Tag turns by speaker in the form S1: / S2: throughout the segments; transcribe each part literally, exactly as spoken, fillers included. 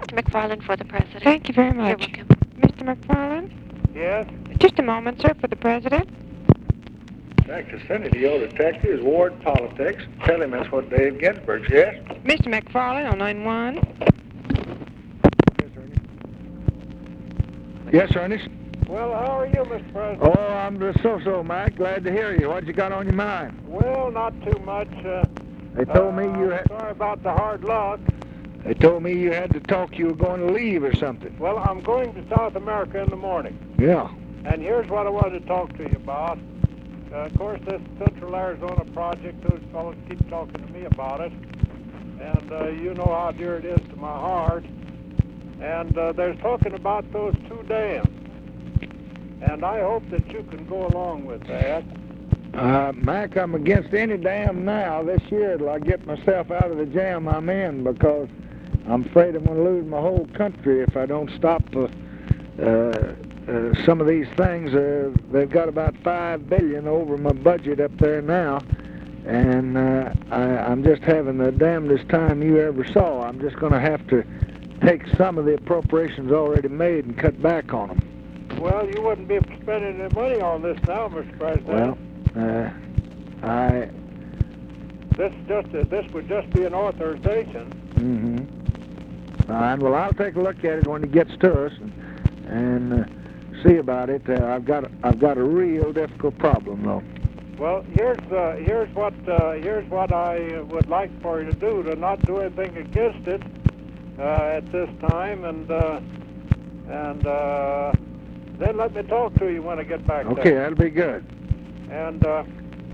S1: Mister McFarland for the President.
S2: Thank you very much.
S1: You're welcome.
S2: Mister McFarland?
S3: Yes?
S2: Just a moment, sir, for the President.
S3: Back to Senator Yo Detectives, Ward Politics. Tell him that's what Dave Ginsburg says.
S2: Mister McFarland on line one.
S3: Yes, Ernest? Well, how are you, Mister President? Oh, I'm just so-so, Mike. Glad to hear you. What you got on your mind? Well, not too much. Uh, they told uh, me you had... Sorry about the hard luck. They told me you had to talk you were going to leave or something. Well, I'm going to South America in the morning. Yeah. And here's what I wanted to talk to you about. Uh, of course, this Central Arizona project, those fellows keep talking to me about it. And uh, you know how dear it is to my heart. And uh, they're talking about those two dams. And I hope that you can go along with that. Uh, Mac, I'm against any dam now. This year till I get myself out of the jam I'm in, because I'm afraid I'm going to lose my whole country if I don't stop uh, uh, uh, some of these things. Uh, they've got about five billion dollars over my budget up there now, and uh, I, I'm just having the damnedest time you ever saw. I'm just going to have to take some of the appropriations already made and cut back on them. Well, you wouldn't be spending any money on this now, Mister President. Well, uh, I... This just a, this would just be an authorization. Mm-hmm. Fine. Well, I'll take a look at it when it gets to us and, and uh, see about it. Uh, I've got I've got a real difficult problem, though. Well, here's uh, here's what uh, here's what I would like for you to do, to not do anything against it uh, at this time, and uh, and. Uh, Then let me talk to you when I get back. Okay, there. That'll be good. And uh,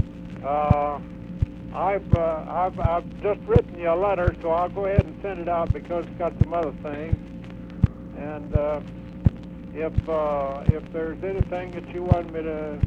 S3: uh, I've, uh, I've I've just written you a letter, so I'll go ahead and send it out because it's got some other things. And uh, if uh, if there's anything that you want me to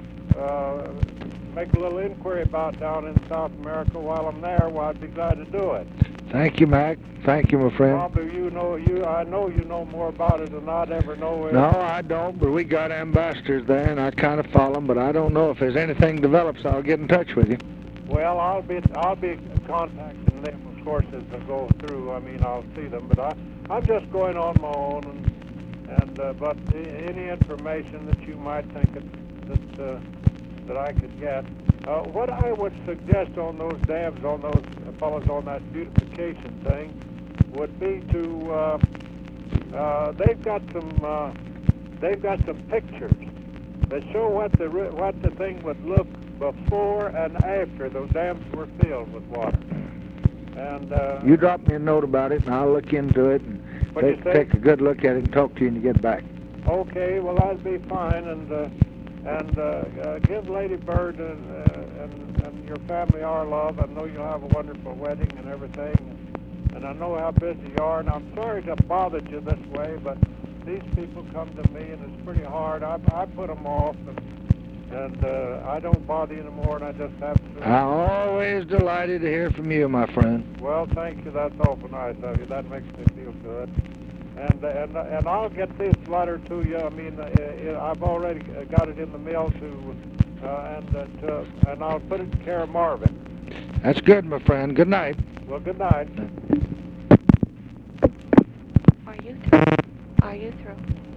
S3: uh, make a little inquiry about down in South America while I'm there, well, I'd be glad to do it. Thank you, Mac. Thank you, my friend. Probably you know you. I know you know more about it than I'd ever know. No, I don't. But we got ambassadors there, and I kind of follow them. But I don't know if there's anything develops. I'll get in touch with you. Well, I'll be I'll be contacting them, of course, as I go through. I mean, I'll see them. But I I'm just going on my own, and and uh, but any information that you might think that that, uh, that I could get. Uh, what I would suggest on those dams, on those fellows on that beautification thing, would be to uh, uh, they've got some uh, they've got some pictures that show what the what the thing would look before and after those dams were filled with water. And uh, you drop me a note about it, and I'll look into it and take, take a good look at it and talk to you when you get back. Okay, well that'd be fine, and. Uh, And uh, uh, give Lady Bird and, uh, and, and your family our love. I know you'll have a wonderful wedding and everything. And, and I know how busy you are. And I'm sorry to have bothered you this way, but these people come to me, and it's pretty hard. I, I put them off, and, and uh, I don't bother you anymore, and I just have to... I'm always delighted to hear from you, my friend. Well, thank you. That's awful nice of you. That makes me feel good. And, and and I'll get this letter to you. I mean, uh, I've already got it in the mail to, uh, and uh, to, and I'll put it in care of Marvin. That's good, my friend. Good night. Well, good night.
S1: Are you through? Are you through?